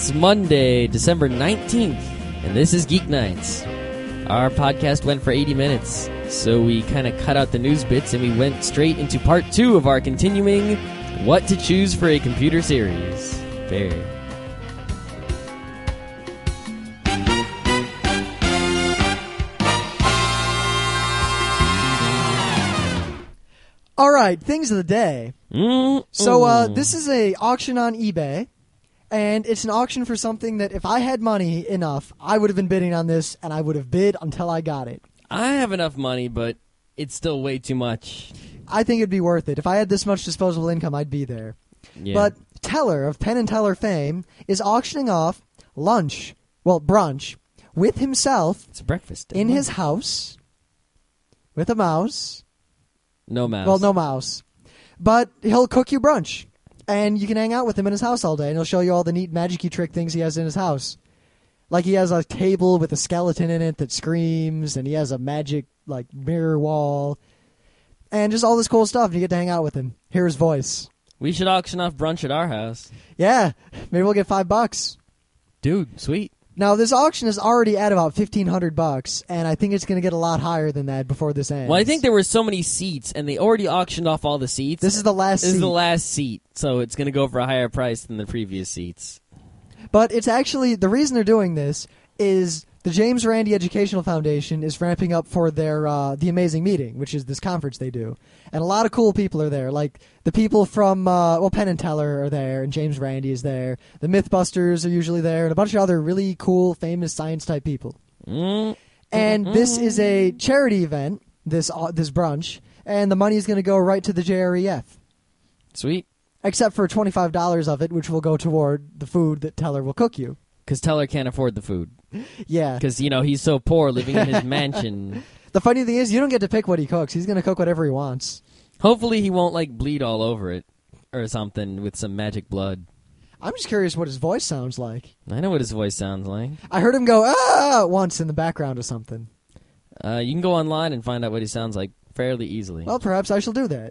It's Monday, December 19th, and this is Geek Nights. Our podcast went for 80 minutes, so we kind of cut out the news bits and we went straight into part 2 of our continuing What to Choose for a Computer series. Fair. All right, things of the day. So this is a auction on eBay, and it's an auction for something that if I had money enough, I would have been bidding on this, and I would have bid until I got it. I have enough money, but it's still way too much. I think it'd be worth it. If I had this much disposable income, I'd be there. Yeah. But Teller of Penn & Teller fame is auctioning off brunch, with himself it's breakfast. in his house with a mouse. No mouse. Well, no mouse. But he'll cook you brunch. And you can hang out with him in his house all day, and he'll show you all the neat magic-y trick things he has in his house. Like he has a table with a skeleton in it that screams, and he has a magic mirror wall. And just all this cool stuff, and you get to hang out with him. Hear his voice. We should auction off brunch at our house. Yeah, maybe we'll get $5. Dude, sweet. Now, this auction is already at about $1,500, and I think it's going to get a lot higher than that before this ends. Well, I think there were so many seats, and they already auctioned off all the seats. This is the last seat. This is the last seat, so it's going to go for a higher price than the previous seats. But it's actually, the reason they're doing this is the James Randi Educational Foundation is ramping up for their The Amazing Meeting, which is this conference they do. And a lot of cool people are there. Like the people from, Penn & Teller are there, and James Randi is there. The Mythbusters are usually there, and a bunch of other really cool, famous science-type people. And this is a charity event, this brunch, and the money is going to go right to the JREF. Sweet. Except for $25 of it, which will go toward the food that Teller will cook you. Because Teller can't afford the food. Yeah. Because, he's so poor living in his mansion. The funny thing is, you don't get to pick what he cooks. He's going to cook whatever he wants. Hopefully he won't, bleed all over it or something with some magic blood. I'm just curious what his voice sounds like. I know what his voice sounds like. I heard him go, ah, once in the background or something. You can go online and find out what he sounds like fairly easily. Well, perhaps I shall do that.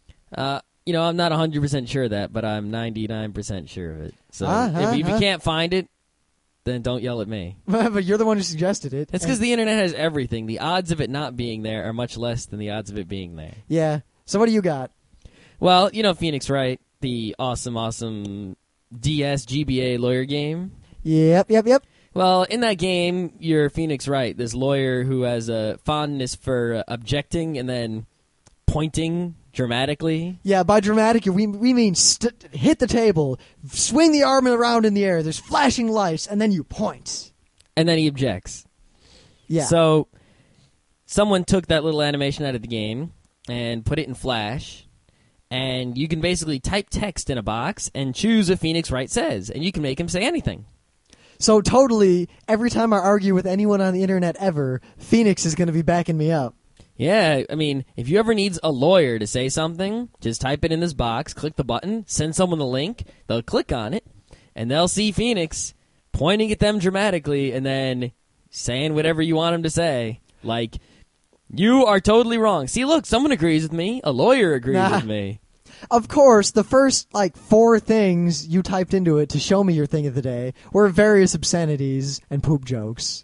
I'm not 100% sure of that, but I'm 99% sure of it. So if you can't find it, then don't yell at me. But you're the one who suggested it. It's because the internet has everything. The odds of it not being there are much less than the odds of it being there. Yeah. So what do you got? Well, Phoenix Wright, the awesome DS GBA lawyer game. Yep. Well, in that game, you're Phoenix Wright, this lawyer who has a fondness for objecting and then pointing dramatically. Yeah, by dramatic, we mean hit the table, swing the arm around in the air, there's flashing lights, and then you point. And then he objects. Yeah. So someone took that little animation out of the game and put it in Flash, and you can basically type text in a box and choose what Phoenix Wright says, and you can make him say anything. So totally, every time I argue with anyone on the internet ever, Phoenix is going to be backing me up. Yeah, if you ever needs a lawyer to say something, just type it in this box, click the button, send someone the link, they'll click on it, and they'll see Phoenix pointing at them dramatically and then saying whatever you want him to say. Like, you are totally wrong. See, look, someone agrees with me. A lawyer agrees with me. Of course, the first, 4 things you typed into it to show me your thing of the day were various obscenities and poop jokes.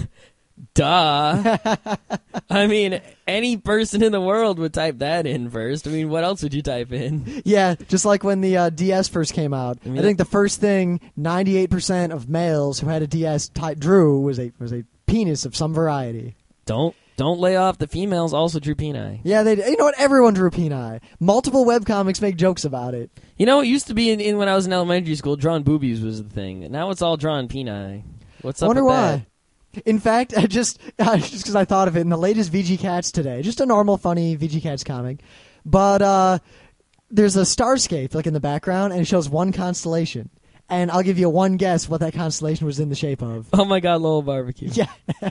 Duh. Any person in the world would type that in first. What else would you type in? Yeah, just like when the DS first came out. I think the first thing 98% of males who had a DS drew was a penis of some variety. Don't lay off. The females also drew peni. Yeah, you know what? Everyone drew peni. Multiple webcomics make jokes about it. It used to be in when I was in elementary school, drawing boobies was the thing. Now it's all drawing peni. What's up with that? Wonder why. In fact, just because I thought of it, in the latest VG Cats today, just a normal, funny VG Cats comic, but there's a starscape in the background, and it shows one constellation. And I'll give you one guess what that constellation was in the shape of. Oh my God, Lowell Barbecue. Yeah.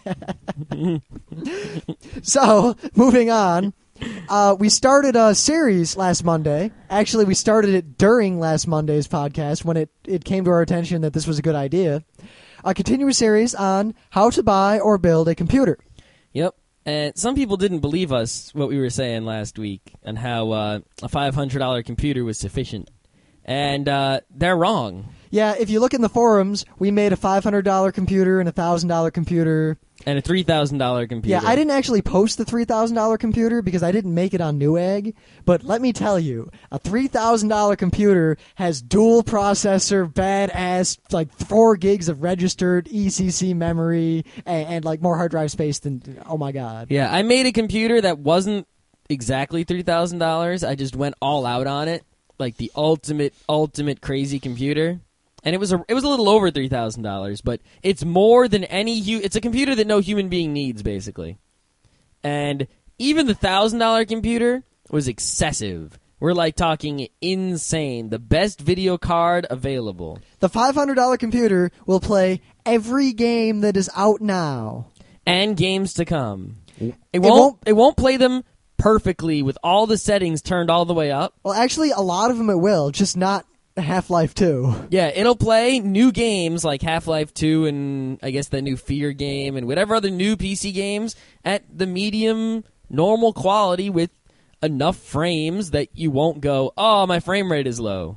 So, moving on. We started a series last Monday. Actually, we started it during last Monday's podcast when it came to our attention that this was a good idea. A continuous series on how to buy or build a computer. Yep. And some people didn't believe us, what we were saying last week, and how a $500 computer was sufficient. and they're wrong. Yeah, if you look in the forums, we made a $500 computer and a $1,000 computer. And a $3,000 computer. Yeah, I didn't actually post the $3,000 computer because I didn't make it on Newegg. But let me tell you, a $3,000 computer has dual processor, badass, like 4 gigs of registered ECC memory, and like more hard drive space than, oh my god. Yeah, I made a computer that wasn't exactly $3,000. I just went all out on it, like the ultimate crazy computer. And it was a little over $3,000, but it's more than it's a computer that no human being needs, basically. And even the $1,000 computer was excessive. We're like talking insane. The best video card available. The $500 computer will play every game that is out now. And games to come. It won't play them perfectly with all the settings turned all the way up. Well, actually, a lot of them it will, just not Half-Life 2. Yeah, it'll play new games like Half-Life 2 and I guess the new Fear game and whatever other new PC games at the medium normal quality with enough frames that you won't go, oh, my frame rate is low.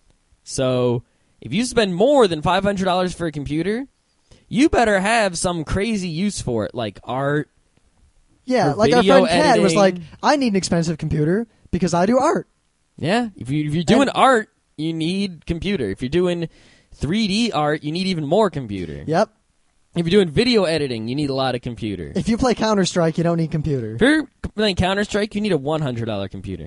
So if you spend more than $500 for a computer, you better have some crazy use for it, like art. Yeah, like our friend Kat was like, I need an expensive computer because I do art. Yeah, if you're doing art, you need computer. If you're doing 3D art, you need even more computer. Yep. If you're doing video editing, you need a lot of computer. If you play Counter-Strike, you don't need computer. If you're playing Counter-Strike, you need a $100 computer.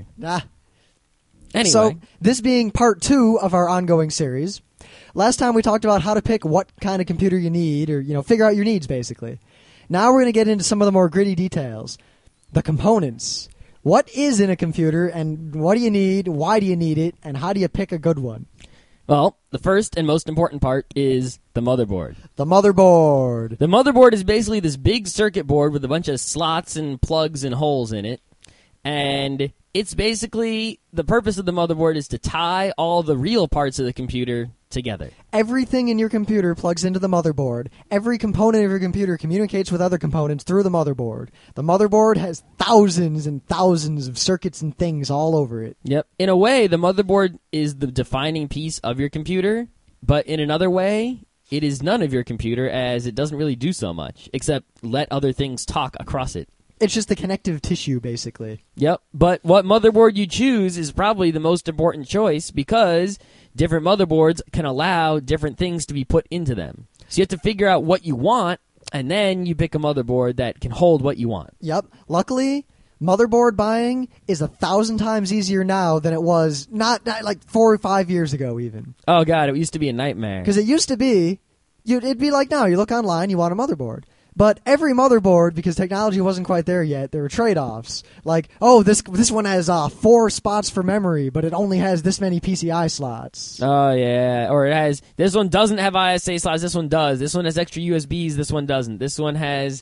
Anyway. So, this being part 2 of our ongoing series, last time we talked about how to pick what kind of computer you need, or, figure out your needs, basically. Now we're going to get into some of the more gritty details. The components. What is in a computer, and what do you need, why do you need it, and how do you pick a good one? Well, the first and most important part is the motherboard. The motherboard. The motherboard is basically this big circuit board with a bunch of slots and plugs and holes in it. And it's basically, the purpose of the motherboard is to tie all the real parts of the computer together. Everything in your computer plugs into the motherboard. Every component of your computer communicates with other components through the motherboard. The motherboard has thousands and thousands of circuits and things all over it. Yep. In a way, the motherboard is the defining piece of your computer, but in another way, it is none of your computer as it doesn't really do so much, except let other things talk across it. It's just the connective tissue, basically. Yep, but what motherboard you choose is probably the most important choice because different motherboards can allow different things to be put into them. So you have to figure out what you want, and then you pick a motherboard that can hold what you want. Yep. Luckily, motherboard buying is 1,000 times easier now than it was not like 4 or 5 years ago even. Oh, God, it used to be a nightmare. Because it used to be, it'd be like now, you look online, you want a motherboard. But every motherboard, because technology wasn't quite there yet, there were trade-offs. Like, oh, this one has 4 spots for memory, but it only has this many PCI slots. Oh, yeah. Or it has, this one doesn't have ISA slots, this one does. This one has extra USBs, this one doesn't. This one has,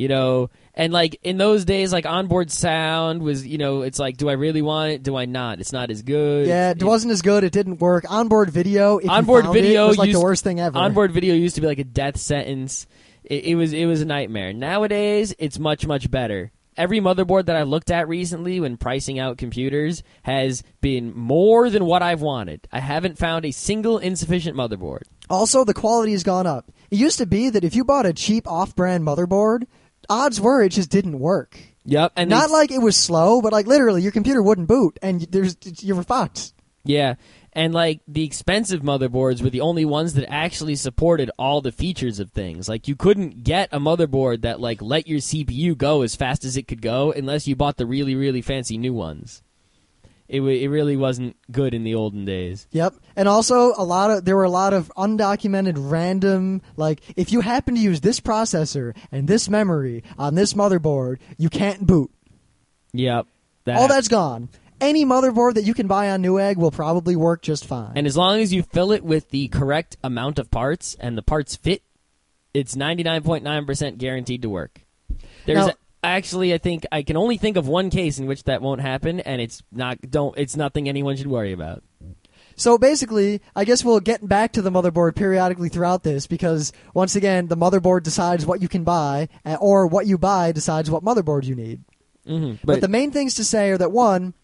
and like in those days, like onboard sound was, it's like, do I really want it? Do I not? It's not as good. Yeah, it wasn't as good. It didn't work. Onboard video, if onboard you found video it, was like the worst thing ever. Onboard video used to be like a death sentence. It was a nightmare. Nowadays, it's much, much better. Every motherboard that I looked at recently when pricing out computers has been more than what I've wanted. I haven't found a single insufficient motherboard. Also, the quality has gone up. It used to be that if you bought a cheap off-brand motherboard, odds were it just didn't work. Yep. And not like it was slow, but like literally your computer wouldn't boot, and you were fucked. Yeah. And, like, the expensive motherboards were the only ones that actually supported all the features of things. Like, you couldn't get a motherboard that, like, let your CPU go as fast as it could go unless you bought the really, really fancy new ones. It really wasn't good in the olden days. Yep. And also, there were a lot of undocumented random, like, if you happen to use this processor and this memory on this motherboard, you can't boot. Yep. All that's gone. Any motherboard that you can buy on Newegg will probably work just fine. And as long as you fill it with the correct amount of parts and the parts fit, it's 99.9% guaranteed to work. Actually, I think I can only think of one case in which that won't happen, and it's nothing anyone should worry about. So basically, I guess we'll get back to the motherboard periodically throughout this because, once again, the motherboard decides what you can buy, or what you buy decides what motherboard you need. Mm-hmm. But the main things to say are that, one,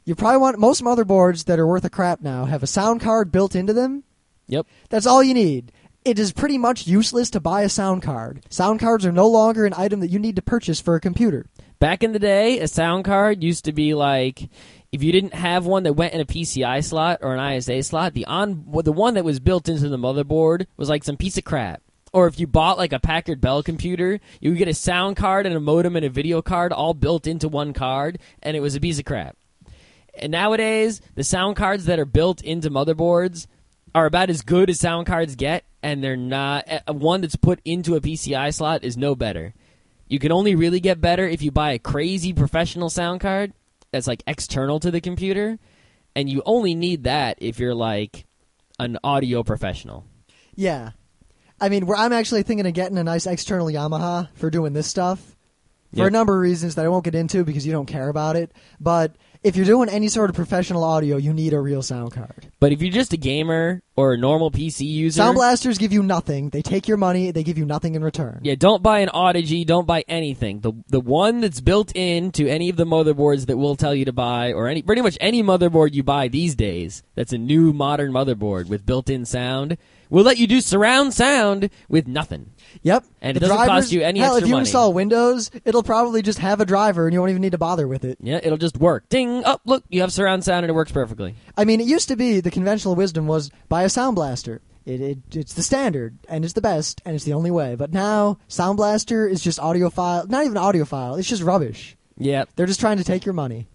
You probably want most motherboards that are worth a crap now have a sound card built into them. Yep. That's all you need. It is pretty much useless to buy a sound card. Sound cards are no longer an item that you need to purchase for a computer. Back in the day, a sound card used to be like, if you didn't have one that went in a PCI slot or an ISA slot, the one that was built into the motherboard was like some piece of crap. Or if you bought like a Packard Bell computer, you would get a sound card and a modem and a video card all built into one card, and it was a piece of crap. And nowadays, the sound cards that are built into motherboards are about as good as sound cards get, and they're not. One that's put into a PCI slot is no better. You can only really get better if you buy a crazy professional sound card that's like external to the computer, and you only need that if you're like an audio professional. Yeah. I mean, I'm actually thinking of getting a nice external Yamaha for doing this stuff for a number of reasons that I won't get into because you don't care about it. But if you're doing any sort of professional audio, you need a real sound card. But if you're just a gamer or a normal PC user... Sound blasters give you nothing. They take your money. They give you nothing in return. Yeah, don't buy an Audigy. Don't buy anything. The one that's built into any of the motherboards that we'll tell you to buy, or pretty much any motherboard you buy these days that's a new modern motherboard with built-in sound, will let you do surround sound with nothing. Yep. And it doesn't cost you any extra money. If you install Windows, it'll probably just have a driver and you won't even need to bother with it. Yeah, it'll just work. Ding! Oh, look, you have surround sound and it works perfectly. I mean, it used to be the conventional wisdom was buy a Sound Blaster. It's the standard, and it's the best, and it's the only way. But now, Sound Blaster is just audiophile. Not even audiophile. It's just rubbish. Yeah. They're just trying to take your money.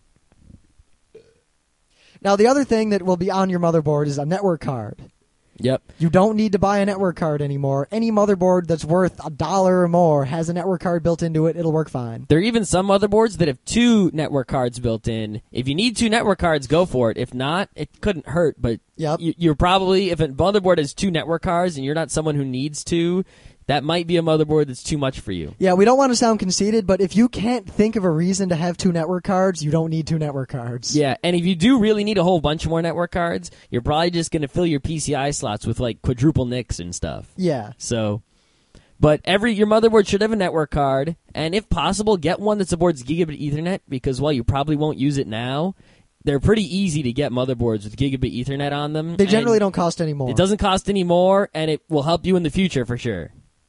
Now, the other thing that will be on your motherboard is a network card. Yep. You don't need to buy a network card anymore. Any motherboard that's worth $1 or more has a network card built into it. It'll work fine. There are even some motherboards that have 2 network cards built in. If you need 2 network cards, go for it. If not, it couldn't hurt. But yep. You're probably, if a motherboard has 2 network cards and you're not someone who needs 2, that might be a motherboard that's too much for you. Yeah, we don't want to sound conceited, but if you can't think of a reason to have 2 network cards, you don't need 2 network cards. Yeah, and if you do really need a whole bunch more network cards, you're probably just going to fill your PCI slots with like quadruple NICs and stuff. Yeah. So, but your motherboard should have a network card, and if possible, get one that supports gigabit Ethernet, because while you probably won't use it now, they're pretty easy to get motherboards with gigabit Ethernet on them. They generally don't cost any more. It doesn't cost any more, and it will help you in the future for sure.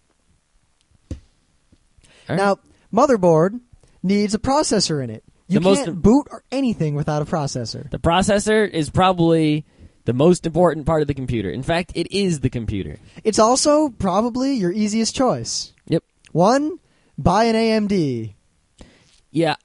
Right. Now, motherboard needs a processor in it. You can't boot or anything without a processor. The processor is probably the most important part of the computer. In fact, it is the computer. It's also probably your easiest choice. Yep. 1, buy an AMD. Yeah,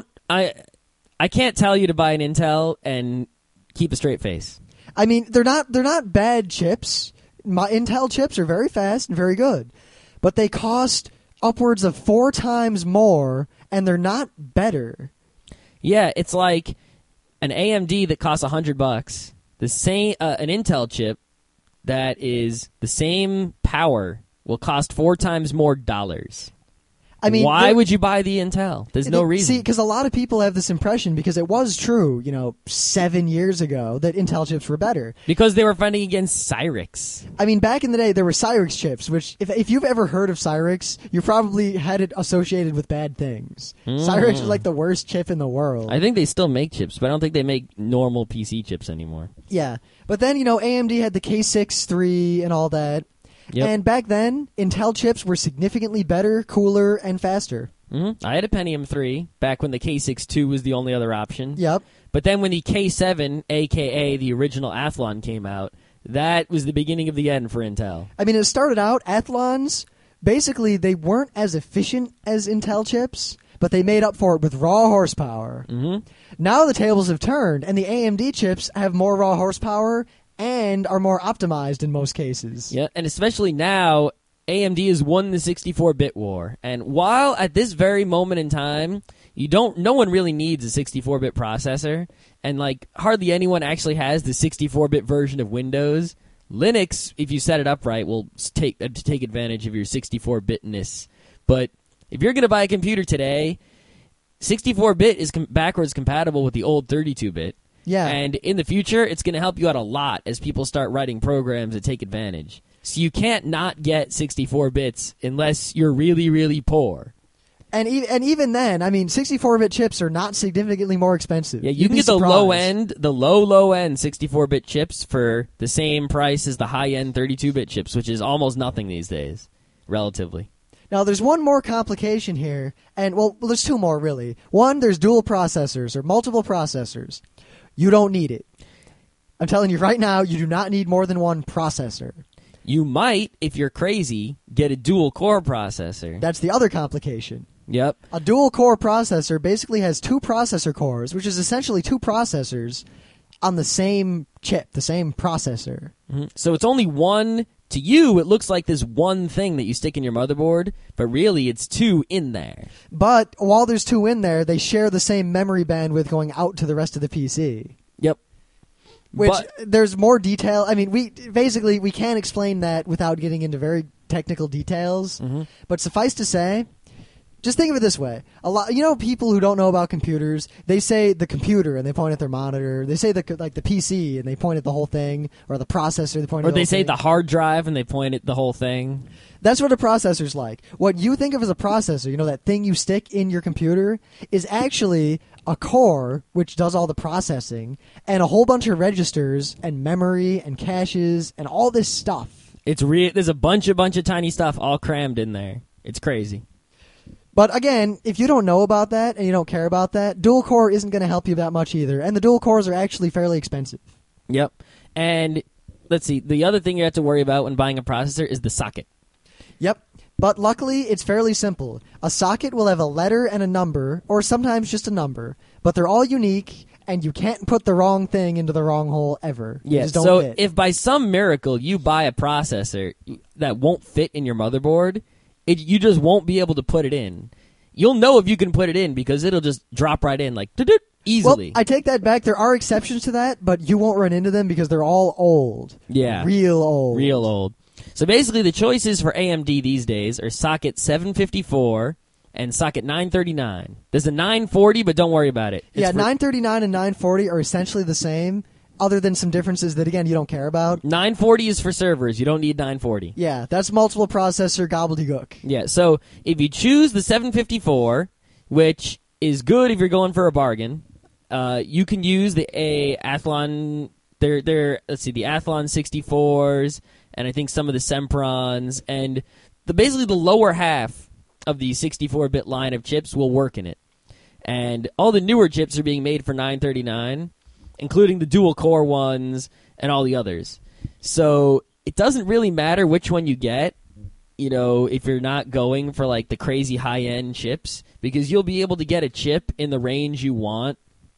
I can't tell you to buy an Intel and keep a straight face. I mean, they're not bad chips. Intel chips are very fast and very good, but they cost upwards of 4 times more, and they're not better. Yeah, it's like an AMD that costs $100. The same an Intel chip that is the same power will cost 4 times more dollars. I mean, why would you buy the Intel? There's no reason. See, because a lot of people have this impression, because it was true, 7 years ago, that Intel chips were better. Because they were fighting against Cyrix. I mean, back in the day, there were Cyrix chips, which, if you've ever heard of Cyrix, you probably had it associated with bad things. Cyrix is like the worst chip in the world. I think they still make chips, but I don't think they make normal PC chips anymore. Yeah. But then, AMD had the K6-3 and all that. Yep. And back then, Intel chips were significantly better, cooler, and faster. Mm-hmm. I had a Pentium 3 back when the K6-2 was the only other option. Yep. But then when the K7, a.k.a. the original Athlon, came out, that was the beginning of the end for Intel. I mean, it started out, Athlons, basically, they weren't as efficient as Intel chips, but they made up for it with raw horsepower. Mm-hmm. Now the tables have turned, and the AMD chips have more raw horsepower and are more optimized in most cases. Yeah, and especially now, AMD has won the 64-bit war. And while at this very moment in time, no one really needs a 64-bit processor, and hardly anyone actually has the 64-bit version of Windows, Linux, if you set it up right, will take advantage of your 64-bitness. But if you're going to buy a computer today, 64-bit is backwards compatible with the old 32-bit. Yeah. And in the future, it's going to help you out a lot as people start writing programs that take advantage. So you can't not get 64 bits unless you're really, really poor. And even then, I mean, 64-bit chips are not significantly more expensive. Yeah, you You'd can be get the surprised. low end 64-bit chips for the same price as the high end 32-bit chips, which is almost nothing these days, relatively. Now, there's one more complication here, and well, there's two more really. One, there's dual processors or multiple processors. You don't need it. I'm telling you right now, you do not need more than one processor. You might, if you're crazy, get a dual core processor. That's the other complication. Yep. A dual core processor basically has two processor cores, which is essentially two processors on the same chip, the same processor. Mm-hmm. So it's only one. To you, it looks like this one thing that you stick in your motherboard, but really it's two in there. But while there's two in there, they share the same memory bandwidth going out to the rest of the PC. Yep. Which But- there's more detail. I mean, we can't explain that without getting into very technical details. Mm-hmm. But suffice to say, just think of it this way: people who don't know about computers, they say the computer and they point at their monitor. They say the PC and they point at the whole thing, or the processor. They point. Or at the they whole say thing. the hard drive and they point at the whole thing. That's what a processor's like. What you think of as a processor, that thing you stick in your computer, is actually a core, which does all the processing, and a whole bunch of registers and memory and caches and all this stuff. There's a bunch of tiny stuff all crammed in there. It's crazy. But again, if you don't know about that and you don't care about that, dual core isn't going to help you that much either. And the dual cores are actually fairly expensive. Yep. And let's see, the other thing you have to worry about when buying a processor is the socket. Yep. But luckily, it's fairly simple. A socket will have a letter and a number, or sometimes just a number, but they're all unique, and you can't put the wrong thing into the wrong hole ever. They Yeah, just don't so fit. if by some miracle you buy a processor that won't fit in your motherboard, you just won't be able to put it in. You'll know if you can put it in because it'll just drop right in like easily. Well, I take that back. There are exceptions to that, but you won't run into them because they're all old. Yeah. Real old. Real old. So basically the choices for AMD these days are socket 754 and socket 939. There's a 940, but don't worry about it. Yeah, It's 939 and 940 are essentially the same, other than some differences that, again, you don't care about. 940 is for servers. You don't need 940. Yeah, that's multiple processor gobbledygook. Yeah, so if you choose the 754, which is good if you're going for a bargain, you can use the Athlon. Let's see, the Athlon 64s, and I think some of the Semprons, and basically the lower half of the 64-bit line of chips will work in it. And all the newer chips are being made for 939, including the dual-core ones and all the others. So it doesn't really matter which one you get, if you're not going for like the crazy high-end chips, because you'll be able to get a chip in the range you want.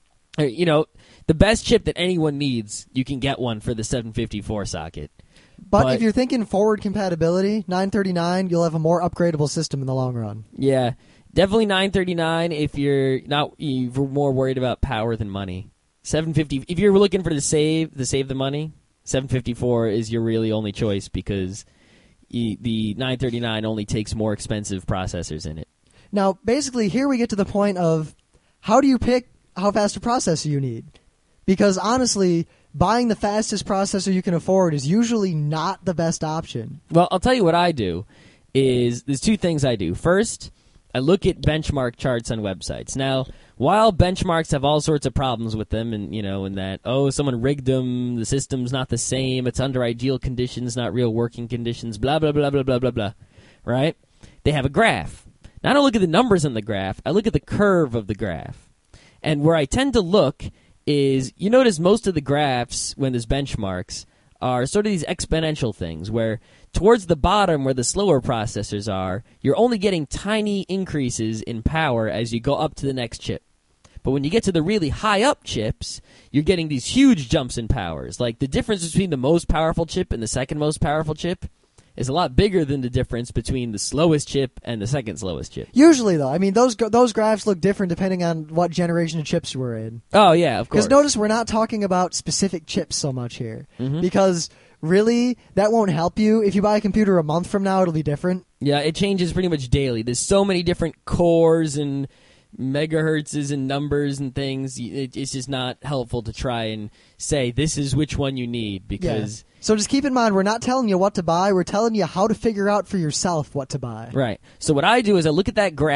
The best chip that anyone needs, you can get one for the 754 socket. But if you're thinking forward compatibility, 939, you'll have a more upgradable system in the long run. Yeah, definitely 939 if you're more worried about power than money. 750 if you're looking for the save the money, 754 is your really only choice because the 939 only takes more expensive processors in it. Now, basically, here we get to the point of how do you pick how fast a processor you need? Because honestly, buying the fastest processor you can afford is usually not the best option. Well, I'll tell you what I do. There's two things I do. First, I look at benchmark charts on websites. Now, while benchmarks have all sorts of problems with them, and in that, someone rigged them, the system's not the same, it's under ideal conditions, not real working conditions, blah, blah, blah, blah, blah, blah, blah, right? They have a graph. Now, I don't look at the numbers on the graph, I look at the curve of the graph. And where I tend to look is, you notice most of the graphs, when there's benchmarks, are sort of these exponential things, where towards the bottom where the slower processors are, you're only getting tiny increases in power as you go up to the next chip. But when you get to the really high-up chips, you're getting these huge jumps in powers. Like, the difference between the most powerful chip and the second most powerful chip is a lot bigger than the difference between the slowest chip and the second slowest chip. Usually, though, I mean, those graphs look different depending on what generation of chips you were in. Oh, yeah, of course. Because notice we're not talking about specific chips so much here. Mm-hmm. Because, really, that won't help you. If you buy a computer a month from now, it'll be different. Yeah, it changes pretty much daily. There's so many different cores and megahertzes and numbers and things. It's just not helpful to try and say this is which one you need because... Yeah. So just keep in mind, we're not telling you what to buy. We're telling you how to figure out for yourself what to buy. Right. So what I do is I look at that graph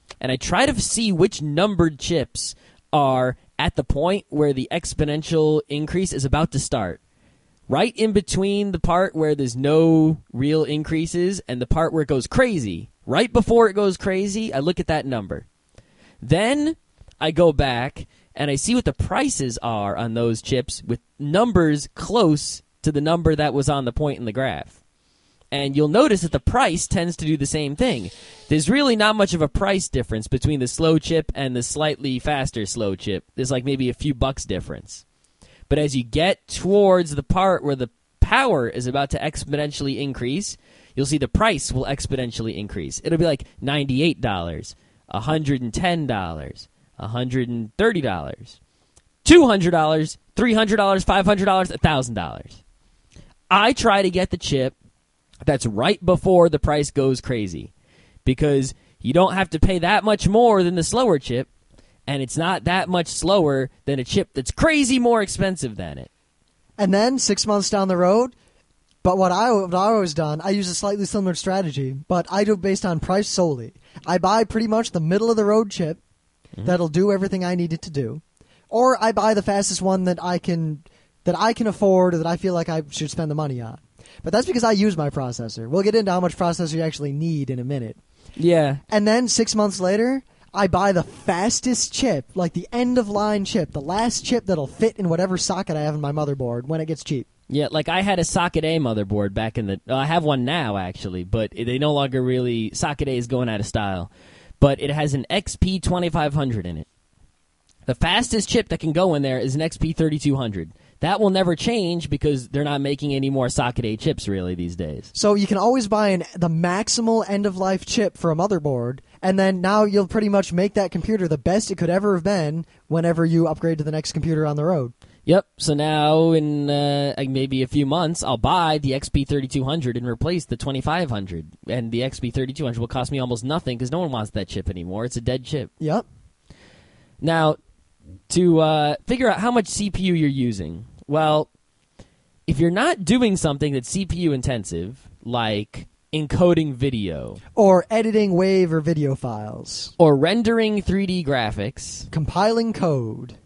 and I try to see which numbered chips are at the point where the exponential increase is about to start. Right in between the part where there's no real increases and the part where it goes crazy. Right before it goes crazy, I look at that number. Then I go back and I see what the prices are on those chips with numbers close to the number that was on the point in the graph. And you'll notice that the price tends to do the same thing. There's really not much of a price difference between the slow chip and the slightly faster slow chip. There's like maybe a few bucks difference. But as you get towards the part where the power is about to exponentially increase, you'll see the price will exponentially increase. It'll be like $98, $110, $130, $200, $300, $500, $1,000. I try to get the chip that's right before the price goes crazy because you don't have to pay that much more than the slower chip, and it's not that much slower than a chip that's crazy more expensive than it. And then 6 months down the road, but what I always done, I use a slightly similar strategy, but I do it based on price solely. I buy pretty much the middle of the road chip that'll do everything I need it to do, or I buy the fastest one that I can afford or that I feel like I should spend the money on. But that's because I use my processor. We'll get into how much processor you actually need in a minute. Yeah. And then 6 months later, I buy the fastest chip, like the end-of-line chip, the last chip that'll fit in whatever socket I have in my motherboard when it gets cheap. Yeah, like I had a Socket A motherboard back in the... I have one now, actually, but they no longer really... Socket A is going out of style. But it has an XP 2500 in it. The fastest chip that can go in there is an XP 3200. That will never change because they're not making any more Socket A chips really these days. So you can always buy the maximal end-of-life chip for a motherboard, and then now you'll pretty much make that computer the best it could ever have been whenever you upgrade to the next computer on the road. Yep, so now in maybe a few months, I'll buy the XP 3200 and replace the 2500. And the XP 3200 will cost me almost nothing because no one wants that chip anymore. It's a dead chip. Yep. Now, to figure out how much CPU you're using, well, if you're not doing something that's CPU intensive, like encoding video, or editing WAV or video files, or rendering 3D graphics, compiling code,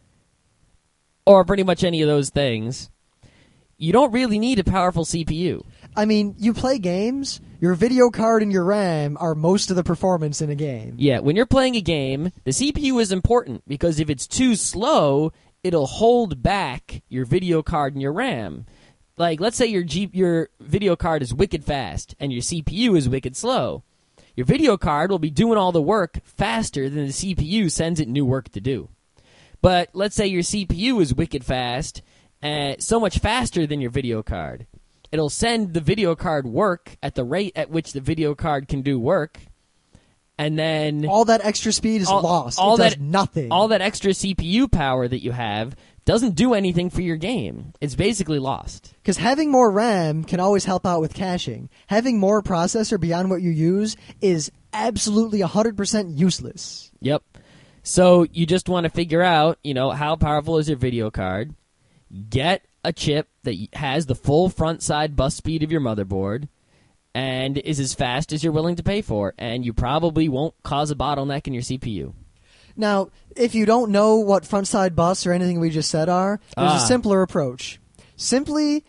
or pretty much any of those things, you don't really need a powerful CPU. I mean, you play games, your video card and your RAM are most of the performance in a game. Yeah, when you're playing a game, the CPU is important because if it's too slow, it'll hold back your video card and your RAM. Like, let's say your video card is wicked fast and your CPU is wicked slow. Your video card will be doing all the work faster than the CPU sends it new work to do. But let's say your CPU is wicked fast, so much faster than your video card. It'll send the video card work at the rate at which the video card can do work, and then all that extra speed is lost. It does nothing. All that extra CPU power that you have doesn't do anything for your game. It's basically lost. Because having more RAM can always help out with caching. Having more processor beyond what you use is absolutely 100% useless. Yep. So you just want to figure out, how powerful is your video card. Get a chip that has the full front side bus speed of your motherboard and is as fast as you're willing to pay for, and you probably won't cause a bottleneck in your CPU. Now, if you don't know what front side bus or anything we just said are, there's a simpler approach. Simply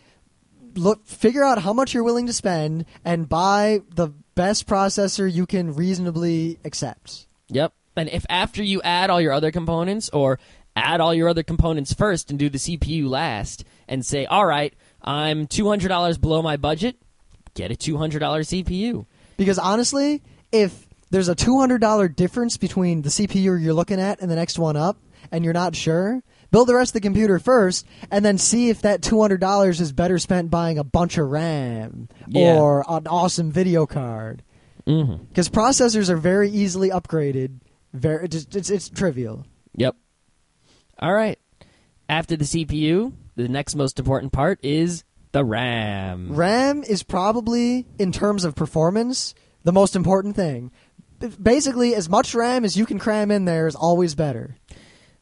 figure out how much you're willing to spend and buy the best processor you can reasonably accept. Yep. And if after you add all your other components, or add all your other components first and do the CPU last, and say, all right, I'm $200 below my budget, get a $200 CPU. Because honestly, if there's a $200 difference between the CPU you're looking at and the next one up, and you're not sure, build the rest of the computer first, and then see if that $200 is better spent buying a bunch of RAM or an awesome video card. Because processors are very easily upgraded. It's trivial. Yep. All right. After the CPU, the next most important part is the RAM. RAM is probably, in terms of performance, the most important thing. Basically, as much RAM as you can cram in there is always better.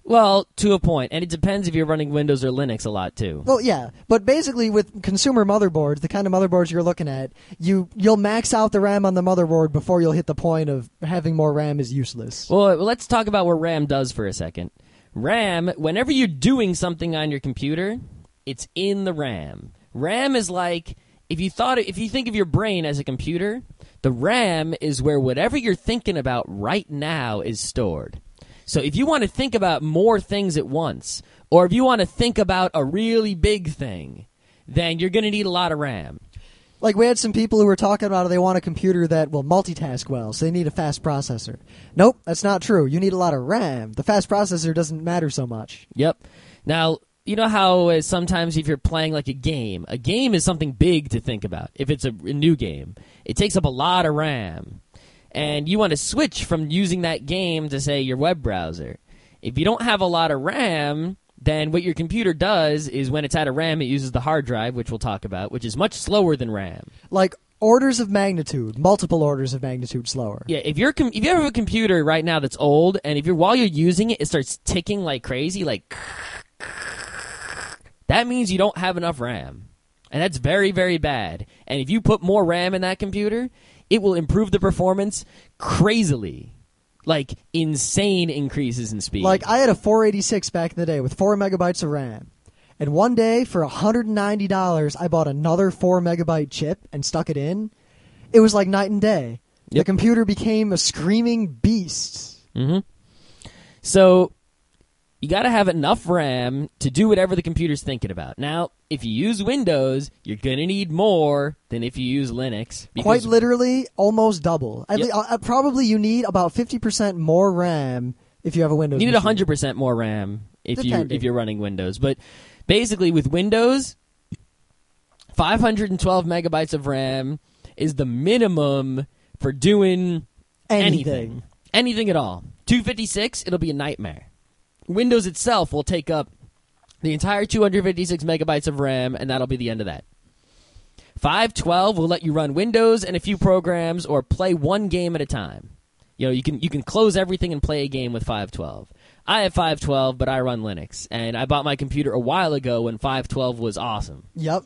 Well, to a point, and it depends if you're running Windows or Linux a lot too. Well, yeah, but basically with consumer motherboards, the kind of motherboards you're looking at, you'll max out the RAM on the motherboard before you'll hit the point of having more RAM is useless. Well, let's talk about what RAM does for a second. RAM, whenever you're doing something on your computer, it's in the RAM. RAM is like, if you think of your brain as a computer, the RAM is where whatever you're thinking about right now is stored. So if you want to think about more things at once, or if you want to think about a really big thing, then you're going to need a lot of RAM. Like, we had some people who were talking about they want a computer that will multitask well, so they need a fast processor. Nope, that's not true. You need a lot of RAM. The fast processor doesn't matter so much. Yep. Now, you know how sometimes if you're playing like a game is something big to think about. If it's a new game, it takes up a lot of RAM. And you want to switch from using that game to, say, your web browser. If you don't have a lot of RAM, then what your computer does is when it's out of RAM, it uses the hard drive, which we'll talk about, which is much slower than RAM. Like orders of magnitude, multiple orders of magnitude slower. Yeah, if you have a computer right now that's old, and while you're using it, it starts ticking like crazy, like that means you don't have enough RAM. And that's very, very bad. And if you put more RAM in that computer, it will improve the performance crazily. Like, insane increases in speed. Like, I had a 486 back in the day with 4 megabytes of RAM. And one day, for $190, I bought another 4 megabyte chip and stuck it in. It was like night and day. Yep. The computer became a screaming beast. Mm-hmm. So, you got to have enough RAM to do whatever the computer's thinking about. Now, if you use Windows, you're going to need more than if you use Linux. Quite literally, almost double. Probably you need about 50% more RAM if you have a Windows You need machine. 100% more RAM if Depending. you're running Windows. But basically, with Windows, 512 megabytes of RAM is the minimum for doing anything. Anything at all. 256, it'll be a nightmare. Windows itself will take up the entire 256 megabytes of RAM, and that'll be the end of that. 512 will let you run Windows and a few programs or play one game at a time. You know, you can close everything and play a game with 512. I have 512, but I run Linux, and I bought my computer a while ago when 512 was awesome. Yep.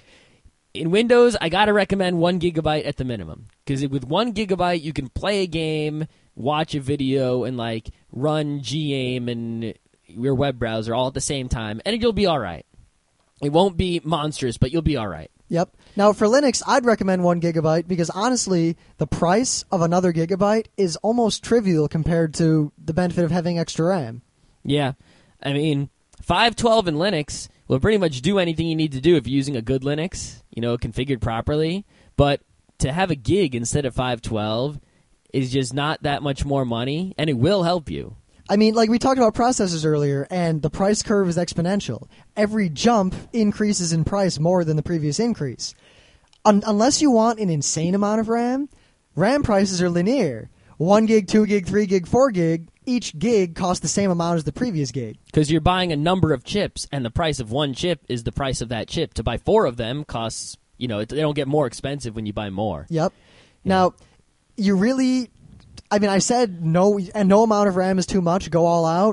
In Windows, I got to recommend 1 gigabyte at the minimum, because with 1 gigabyte, you can play a game, watch a video, and like run GAIM and your web browser all at the same time, and you'll be all right. It won't be monstrous, but you'll be all right. Yep. Now, for Linux, I'd recommend 1 gigabyte because, honestly, the price of another gigabyte is almost trivial compared to the benefit of having extra RAM. Yeah. I mean, 512 in Linux will pretty much do anything you need to do if you're using a good Linux, configured properly. But to have a gig instead of 512 is just not that much more money, and it will help you. I mean, like we talked about processors earlier, and the price curve is exponential. Every jump increases in price more than the previous increase. Unless you want an insane amount of RAM prices are linear. 1 gig, 2 gig, 3 gig, 4 gig, each gig costs the same amount as the previous gig. Because you're buying a number of chips, and the price of one chip is the price of that chip. To buy 4 of them costs, they don't get more expensive when you buy more. Yep. Yeah. Now, you really... I said no amount of RAM is too much, go all out.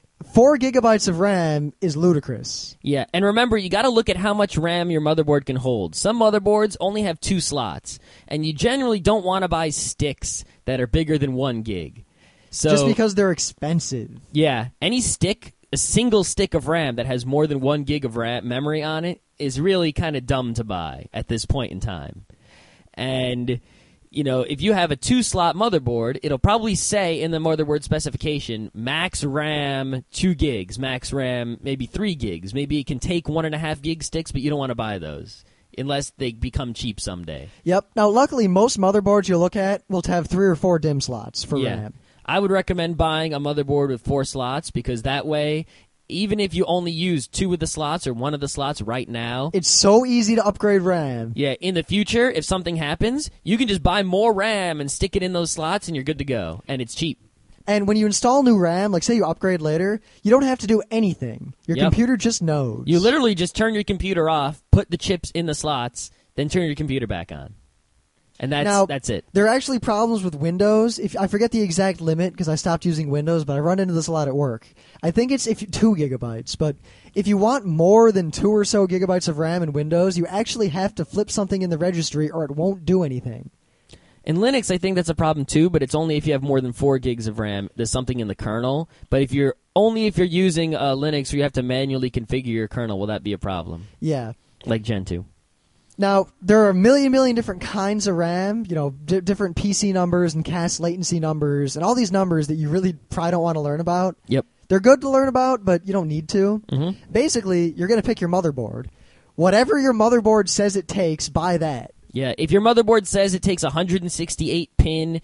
4 gigabytes of RAM is ludicrous. Yeah, and remember, you got to look at how much RAM your motherboard can hold. Some motherboards only have 2 slots, and you generally don't want to buy sticks that are bigger than 1 gig. So, just because they're expensive. Yeah, a single stick of RAM that has more than 1 gig of RAM memory on it is really kind of dumb to buy at this point in time. And... if you have a 2-slot motherboard, it'll probably say in the motherboard specification, max RAM 2 gigs, max RAM maybe 3 gigs. Maybe it can take 1.5 gig sticks, but you don't want to buy those unless they become cheap someday. Yep. Now, luckily, most motherboards you look at will have 3 or 4 DIMM slots for RAM. I would recommend buying a motherboard with 4 slots because that way... even if you only use 2 of the slots or 1 of the slots right now... it's so easy to upgrade RAM. Yeah, in the future, if something happens, you can just buy more RAM and stick it in those slots and you're good to go. And it's cheap. And when you install new RAM, like say you upgrade later, you don't have to do anything. Your computer just knows. You literally just turn your computer off, put the chips in the slots, then turn your computer back on. And Now, that's it. There are actually problems with Windows. If I forget the exact limit because I stopped using Windows, but I run into this a lot at work. I think it's 2 gigabytes, but if you want more than 2 or so gigabytes of RAM in Windows, you actually have to flip something in the registry or it won't do anything. In Linux, I think that's a problem too, but it's only if you have more than 4 gigs of RAM. There's something in the kernel. But if you're using Linux where you have to manually configure your kernel, will that be a problem? Yeah. Like Gentoo. Now, there are a million different kinds of RAM, different PC numbers and CAS latency numbers, and all these numbers that you really probably don't want to learn about. Yep. They're good to learn about, but you don't need to. Mm-hmm. Basically, you're going to pick your motherboard. Whatever your motherboard says it takes, buy that. Yeah, if your motherboard says it takes 168-pin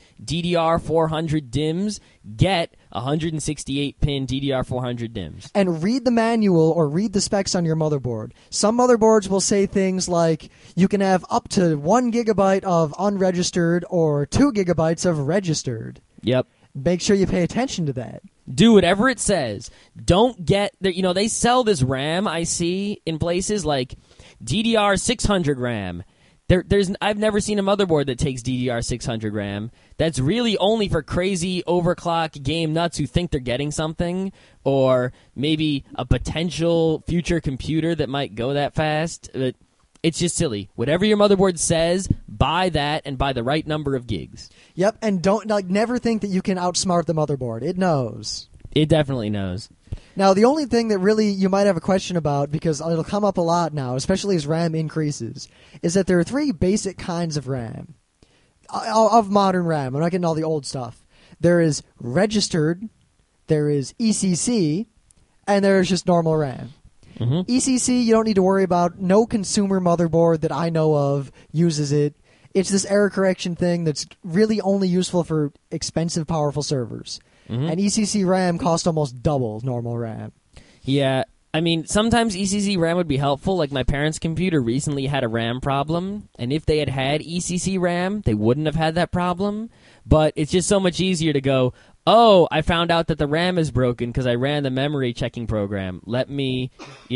DDR400 DIMMs, get 168-pin DDR400 DIMMs. And read the manual or read the specs on your motherboard. Some motherboards will say things like, you can have up to 1 gigabyte of unregistered or 2 gigabytes of registered. Yep. Make sure you pay attention to that. Do whatever it says. Don't get... they sell this RAM, I see, in places like DDR600 RAM. I've never seen a motherboard that takes DDR600 RAM. That's really only for crazy overclock game nuts who think they're getting something, or maybe a potential future computer that might go that fast. But it's just silly. Whatever your motherboard says, buy that and buy the right number of gigs. Yep, and don't never think that you can outsmart the motherboard. It knows. It definitely knows. Now, the only thing that really you might have a question about, because it'll come up a lot now, especially as RAM increases, is that there are 3 basic kinds of RAM, of modern RAM. I'm not getting all the old stuff. There is registered, there is ECC, and there is just normal RAM. Mm-hmm. ECC, you don't need to worry about. No consumer motherboard that I know of uses it. It's this error correction thing that's really only useful for expensive, powerful servers. Mm-hmm. And ECC RAM costs almost double normal RAM. Yeah, I mean, sometimes ECC RAM would be helpful. Like my parents' computer recently had a RAM problem, and if they had had ECC RAM, they wouldn't have had that problem. But it's just so much easier to go, oh, I found out that the RAM is broken because I ran the memory checking program. Let me,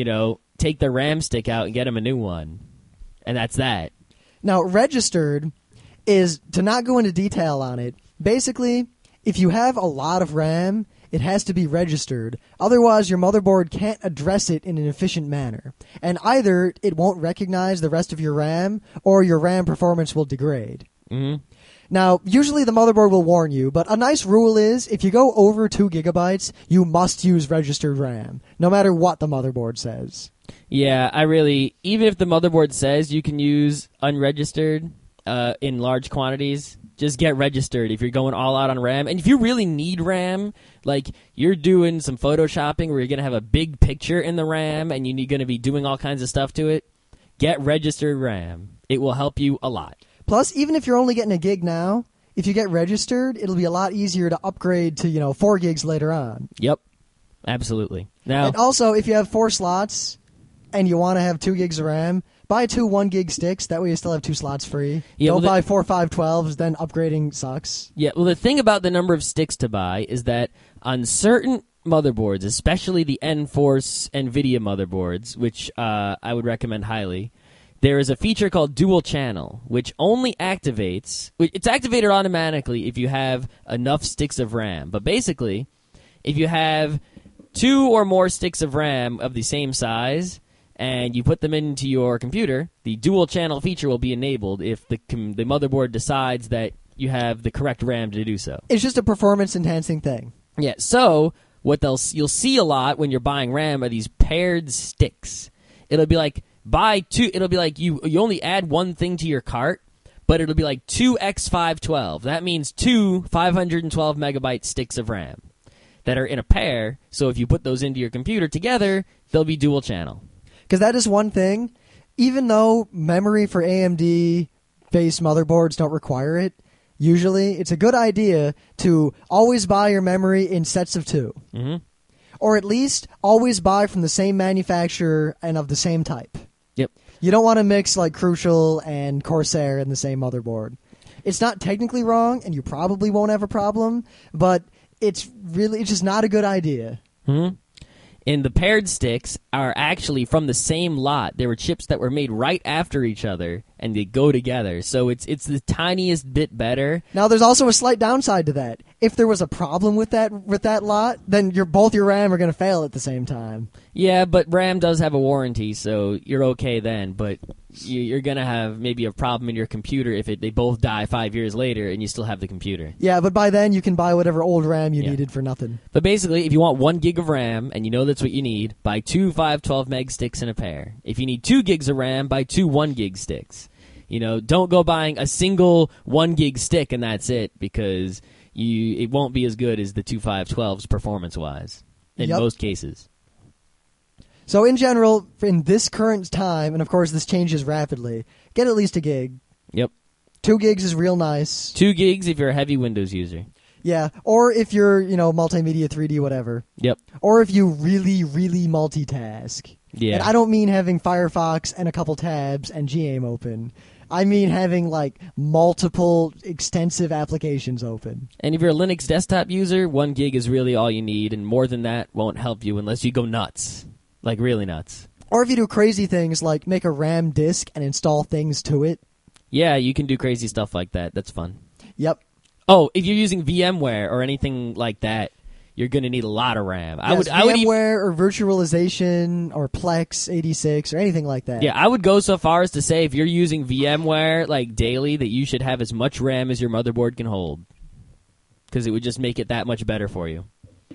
take the RAM stick out and get them a new one. And that's that. Now, registered is, to not go into detail on it, basically... if you have a lot of RAM, it has to be registered. Otherwise, your motherboard can't address it in an efficient manner. And either it won't recognize the rest of your RAM, or your RAM performance will degrade. Mm-hmm. Now, usually the motherboard will warn you, but a nice rule is, if you go over 2 gigabytes, you must use registered RAM, no matter what the motherboard says. Yeah, even if the motherboard says you can use unregistered in large quantities, just get registered if you're going all out on RAM. And if you really need RAM, like you're doing some photoshopping where you're going to have a big picture in the RAM and you're going to be doing all kinds of stuff to it, get registered RAM. It will help you a lot. Plus, even if you're only getting a gig now, if you get registered, it'll be a lot easier to upgrade to, 4 gigs later on. Yep, absolutely. Now, and also, if you have 4 slots and you want to have 2 gigs of RAM, buy 2 1-gig sticks. That way you still have 2 slots free. Yeah, Don't buy 4 512s, then upgrading sucks. Yeah, well, the thing about the number of sticks to buy is that on certain motherboards, especially the Enforce NVIDIA motherboards, which I would recommend highly, there is a feature called dual channel, which only activates... it's activated automatically if you have enough sticks of RAM. But basically, if you have 2 or more sticks of RAM of the same size... and you put them into your computer, the dual channel feature will be enabled if the motherboard decides that you have the correct RAM to do so. It's just a performance enhancing thing. Yeah, so what you'll see a lot when you're buying RAM are these paired sticks. It'll be like buy 2, it'll be like you only add one thing to your cart, but it'll be like 2x512. That means 2 512 megabyte sticks of RAM that are in a pair, so if you put those into your computer together, they'll be dual channel. Because that is one thing, even though memory for AMD-based motherboards don't require it, usually it's a good idea to always buy your memory in sets of 2. Mm-hmm. Or at least always buy from the same manufacturer and of the same type. Yep. You don't want to mix like Crucial and Corsair in the same motherboard. It's not technically wrong, and you probably won't have a problem, but it's just not a good idea. Mm-hmm. And the paired sticks are actually from the same lot. They were chips that were made right after each other, and they go together. So it's the tiniest bit better. Now, there's also a slight downside to that. If there was a problem with that lot, then both your RAM are going to fail at the same time. Yeah, but RAM does have a warranty, so you're okay then. But you're going to have maybe a problem in your computer if they both die 5 years later and you still have the computer. Yeah, but by then you can buy whatever old RAM you needed for nothing. But basically, if you want 1 gig of RAM and you know that's what you need, buy 2 512 meg sticks in a pair. If you need 2 gigs of RAM, buy 2 1 gig sticks. Don't go buying a single 1 gig stick and that's it, because it won't be as good as the 2 512s performance-wise in most cases. So in general, in this current time, and of course this changes rapidly, get at least a gig. Yep. 2 gigs is real nice. 2 gigs if you're a heavy Windows user. Yeah, or if you're, multimedia, 3D, whatever. Yep. Or if you really, really multitask. Yeah. And I don't mean having Firefox and a couple tabs and GAIM open. I mean having, multiple extensive applications open. And if you're a Linux desktop user, 1 gig is really all you need, and more than that won't help you unless you go nuts. Like, really nuts. Or if you do crazy things like make a RAM disk and install things to it. Yeah, you can do crazy stuff like that. That's fun. Yep. Oh, if you're using VMware or anything like that, you're going to need a lot of RAM. Yes, VMware or virtualization or Plex 86 or anything like that. Yeah, I would go so far as to say if you're using VMware daily, that you should have as much RAM as your motherboard can hold, because it would just make it that much better for you.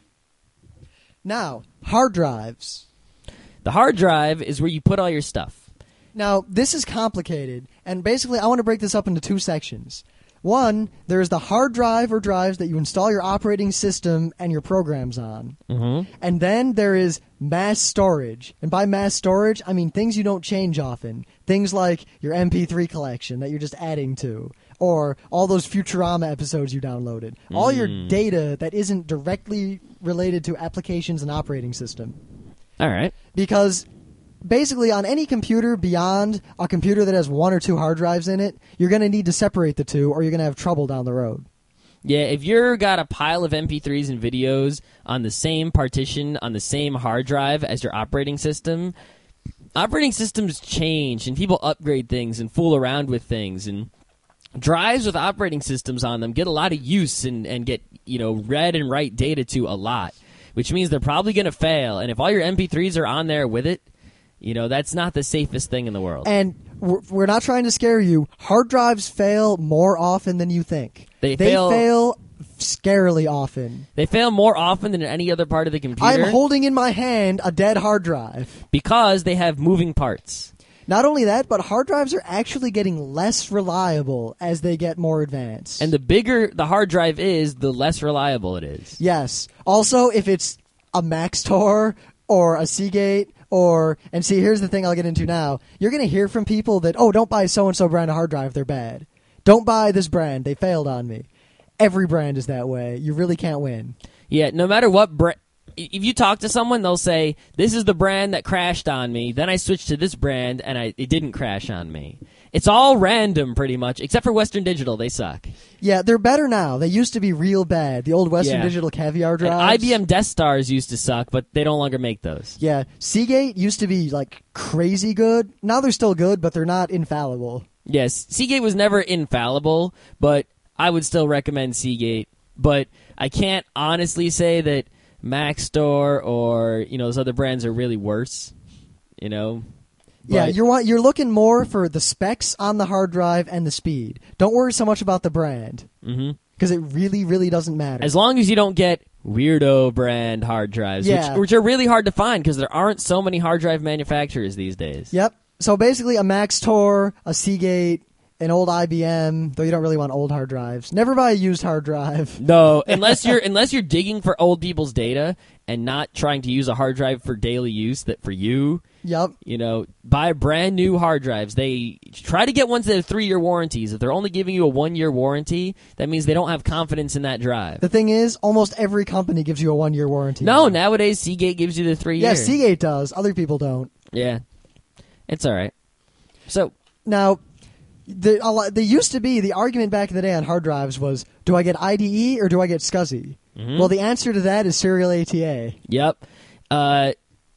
Now, hard drives. The hard drive is where you put all your stuff. Now, this is complicated, and basically I want to break this up into 2 sections. One, there's the hard drive or drives that you install your operating system and your programs on. Mm-hmm. And then there is mass storage. And by mass storage, I mean things you don't change often. Things like your MP3 collection that you're just adding to. Or all those Futurama episodes you downloaded. All your data that isn't directly related to applications and operating system. All right. Because basically on any computer beyond a computer that has 1 or 2 hard drives in it, you're going to need to separate the two or you're going to have trouble down the road. Yeah, if you're got a pile of MP3s and videos on the same partition on the same hard drive as your operating system, operating systems change and people upgrade things and fool around with things, and drives with operating systems on them get a lot of use and get read and write data to a lot, which means they're probably going to fail. And if all your MP3s are on there with it, that's not the safest thing in the world. And we're not trying to scare you. Hard drives fail more often than you think. They fail scarily often. They fail more often than any other part of the computer. I'm holding in my hand a dead hard drive. Because they have moving parts. Not only that, but hard drives are actually getting less reliable as they get more advanced. And the bigger the hard drive is, the less reliable it is. Yes. Also, if it's a Maxtor or a Seagate and see, here's the thing I'll get into now. You're going to hear from people that, don't buy so-and-so brand of hard drive, they're bad. Don't buy this brand, they failed on me. Every brand is that way. You really can't win. Yeah, no matter what brand. If you talk to someone, they'll say, this is the brand that crashed on me, then I switched to this brand, and it didn't crash on me. It's all random, pretty much, except for Western Digital. They suck. Yeah, they're better now. They used to be real bad. The old Western Digital Caviar drives. And IBM Death Stars used to suck, but they no longer make those. Yeah, Seagate used to be, crazy good. Now they're still good, but they're not infallible. Yes, Seagate was never infallible, but I would still recommend Seagate. But I can't honestly say that Maxtor or those other brands are really worse. Yeah, you're looking more for the specs on the hard drive and the speed. Don't worry so much about the brand, because it really, really doesn't matter. As long as you don't get weirdo brand hard drives, which are really hard to find because there aren't so many hard drive manufacturers these days. Yep. So basically, a Maxtor, a Seagate, an old IBM, though you don't really want old hard drives. Never buy a used hard drive. No, unless you're digging for old people's data and not trying to use a hard drive for daily use that for you. Yep. Buy brand new hard drives. They try to get ones that have 3-year warranties. If they're only giving you a 1-year warranty, that means they don't have confidence in that drive. The thing is, almost every company gives you a 1-year warranty. No, nowadays Seagate gives you the 3-year. Yeah, Seagate does. Other people don't. Yeah. It's all right. So now, there used to be the argument back in the day on hard drives was, do I get IDE or do I get SCSI? Well, the answer to that is Serial ATA. Yep.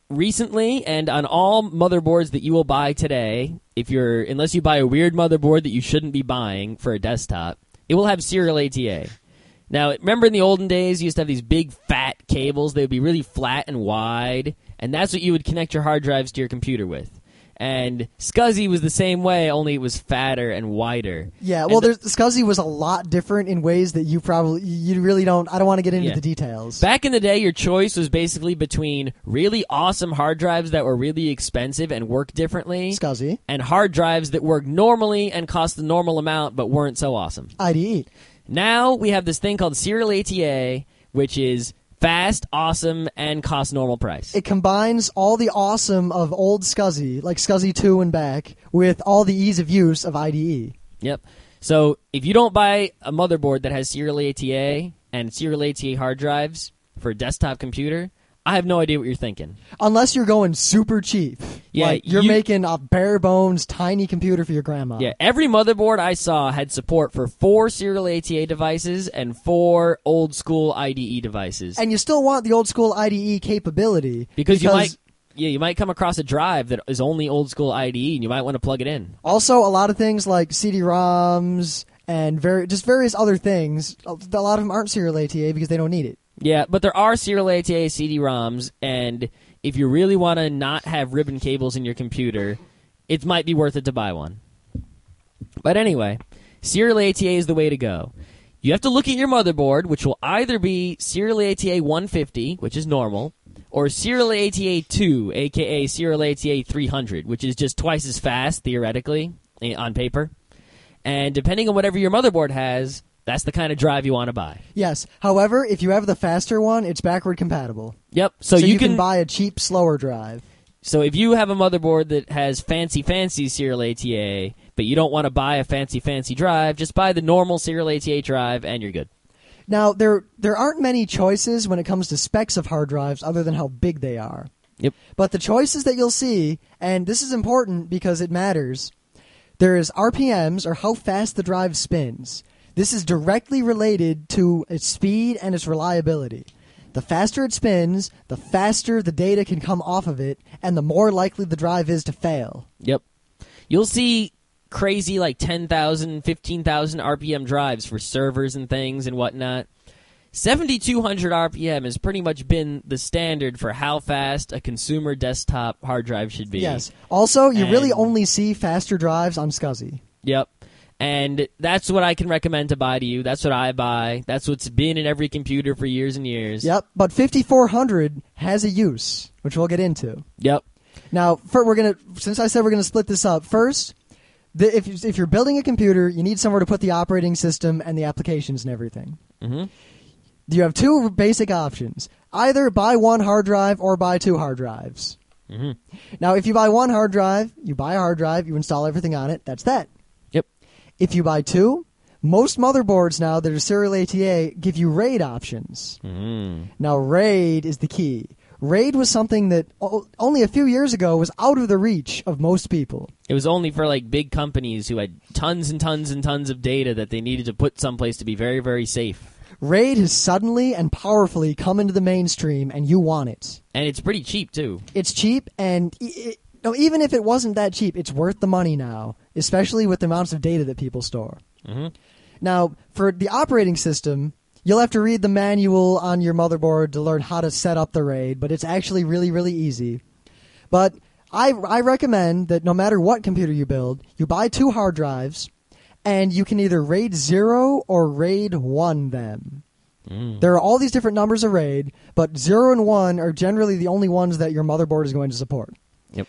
recently, and on all motherboards that you will buy today, unless you buy a weird motherboard that you shouldn't be buying for a desktop, it will have serial ATA. Now, remember in the olden days, you used to have these big fat cables. They would be really flat and wide, and that's what you would connect your hard drives to your computer with. And SCSI was the same way, only it was fatter and wider. Yeah, well, SCSI was a lot different in ways that you really don't. I don't want to get into the details. Back in the day, your choice was basically between really awesome hard drives that were really expensive and work differently, SCSI, and hard drives that work normally and cost the normal amount but weren't so awesome. IDE. Now we have this thing called serial ATA, which is fast, awesome, and cost normal price. It combines all the awesome of old SCSI, like SCSI 2 and back, with all the ease of use of IDE. Yep. So if you don't buy a motherboard that has serial ATA and serial ATA hard drives for a desktop computer, I have no idea what you're thinking. Unless you're going super cheap. Yeah, like you're making a bare bones tiny computer for your grandma. Yeah, every motherboard I saw had support for 4 serial ATA devices and 4 old school IDE devices. And you still want the old school IDE capability. Because you might come across a drive that is only old school IDE and you might want to plug it in. Also, a lot of things like CD-ROMs and various other things, a lot of them aren't serial ATA because they don't need it. Yeah, but there are serial ATA CD-ROMs, and if you really want to not have ribbon cables in your computer, it might be worth it to buy one. But anyway, serial ATA is the way to go. You have to look at your motherboard, which will either be serial ATA 150, which is normal, or serial ATA 2, a.k.a. serial ATA 300, which is just twice as fast, theoretically, on paper. And depending on whatever your motherboard has, that's the kind of drive you want to buy. Yes. However, if you have the faster one, it's backward compatible. Yep. So you can buy a cheap, slower drive. So if you have a motherboard that has fancy serial ATA, but you don't want to buy a fancy drive, just buy the normal serial ATA drive and you're good. Now, there aren't many choices when it comes to specs of hard drives other than how big they are. Yep. But the choices that you'll see, and this is important because it matters, there is RPMs, or how fast the drive spins. This is directly related to its speed and its reliability. The faster it spins, the faster the data can come off of it, and the more likely the drive is to fail. Yep. You'll see crazy like 10,000, 15,000 RPM drives for servers and things and whatnot. 7,200 RPM has pretty much been the standard for how fast a consumer desktop hard drive should be. Yes. Also, you really only see faster drives on SCSI. Yep. And that's what I can recommend to buy to you. That's what I buy. That's what's been in every computer for years and years. Yep, but 5400 has a use, which we'll get into. Yep. Now, since I said we're gonna split this up, first, if you're building a computer, you need somewhere to put the operating system and the applications and everything. Mm-hmm. You have 2 basic options: either buy 1 hard drive or buy 2 hard drives. Mm-hmm. Now, if you buy 1 hard drive, you buy a hard drive, you install everything on it. That's that. Yep. If you buy 2, most motherboards now that are serial ATA give you RAID options. Mm. Now, RAID is the key. RAID was something that only a few years ago was out of the reach of most people. It was only for like big companies who had tons and tons and tons of data that they needed to put someplace to be very, very safe. RAID has suddenly and powerfully come into the mainstream, and you want it. And it's pretty cheap, too. It's cheap, and even if it wasn't that cheap, it's worth the money now, especially with the amounts of data that people store. Mm-hmm. Now, for the operating system, you'll have to read the manual on your motherboard to learn how to set up the RAID, but it's actually really, really easy. But I recommend that no matter what computer you build, you buy 2 hard drives, and you can either RAID 0 or RAID 1 them. Mm. There are all these different numbers of RAID, but 0 and 1 are generally the only ones that your motherboard is going to support. Yep.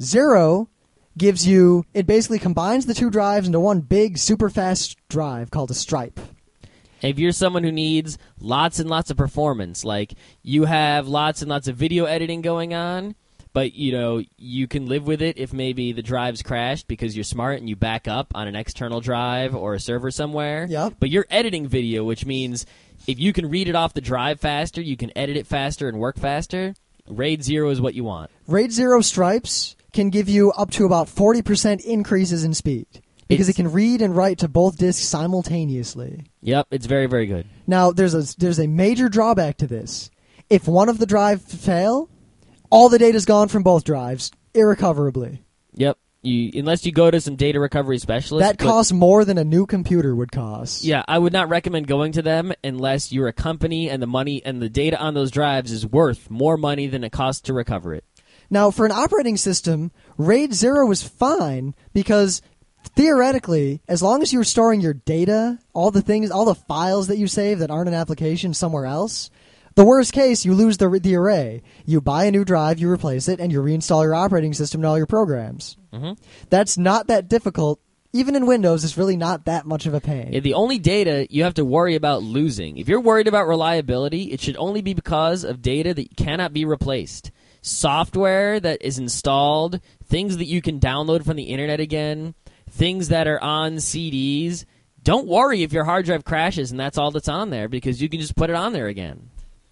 0 gives you, it basically combines the 2 drives into one big, super fast drive called a stripe. If you're someone who needs lots and lots of performance, like you have lots and lots of video editing going on, but you can live with it if maybe the drive's crashed because you're smart and you back up on an external drive or a server somewhere. Yep. But you're editing video, which means if you can read it off the drive faster, you can edit it faster and work faster. RAID 0 is what you want. RAID 0 stripes can give you up to about 40% increases in speed because it can read and write to both disks simultaneously. Yep, it's very, very good. Now, there's a major drawback to this. If one of the drives fail, all the data's gone from both drives irrecoverably. Yep. Unless you go to some data recovery specialist. That costs more than a new computer would cost. Yeah, I would not recommend going to them unless you're a company and the money and the data on those drives is worth more money than it costs to recover it. Now, for an operating system, RAID 0 is fine because theoretically, as long as you're storing your data, all the files that you save that aren't an application somewhere else, the worst case, you lose the array. You buy a new drive, you replace it, and you reinstall your operating system and all your programs. Mm-hmm. That's not that difficult. Even in Windows, it's really not that much of a pain. Yeah, the only data you have to worry about losing, if you're worried about reliability, it should only be because of data that cannot be replaced. Software that is installed, things that you can download from the internet again, things that are on CDs. Don't worry if your hard drive crashes and that's all that's on there because you can just put it on there again.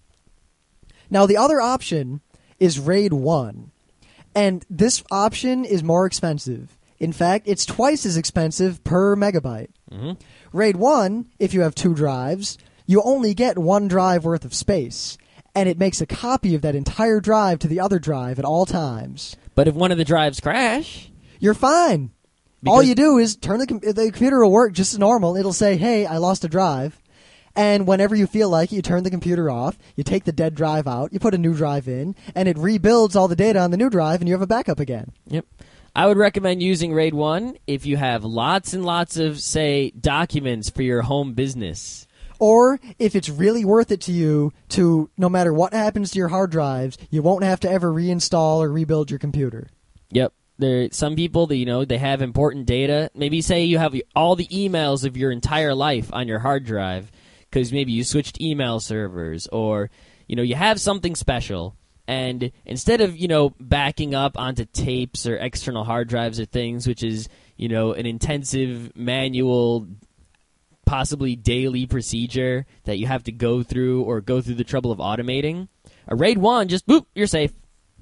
Now, the other option is RAID 1, and this option is more expensive. In fact, it's twice as expensive per megabyte. Mm-hmm. RAID 1, if you have 2 drives, you only get 1 drive worth of space, and it makes a copy of that entire drive to the other drive at all times. But if one of the drives crash, you're fine. All you do is turn the computer will work just as normal. It'll say, hey, I lost a drive. And whenever you feel like it, you turn the computer off, you take the dead drive out, you put a new drive in, and it rebuilds all the data on the new drive, and you have a backup again. Yep. I would recommend using RAID 1 if you have lots and lots of, say, documents for your home business. Or if it's really worth it to you to, no matter what happens to your hard drives, you won't have to ever reinstall or rebuild your computer. Yep. There some people that they have important data. Maybe say you have all the emails of your entire life on your hard drive because maybe you switched email servers or you have something special. And instead of, backing up onto tapes or external hard drives or things, which is, an intensive manual, possibly daily procedure that you have to go through or go through the trouble of automating, a RAID 1, just boop, you're safe.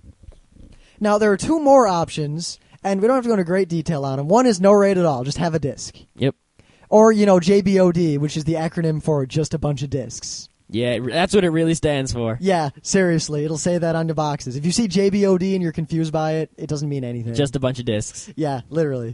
Now, there are 2 more options, and we don't have to go into great detail on them. One is no RAID at all, just have a disk. Yep. Or, JBOD, which is the acronym for just a bunch of disks. Yeah, that's what it really stands for. Yeah, seriously. It'll say that on the boxes. If you see JBOD and you're confused by it, it doesn't mean anything. Just a bunch of disks. Yeah, literally.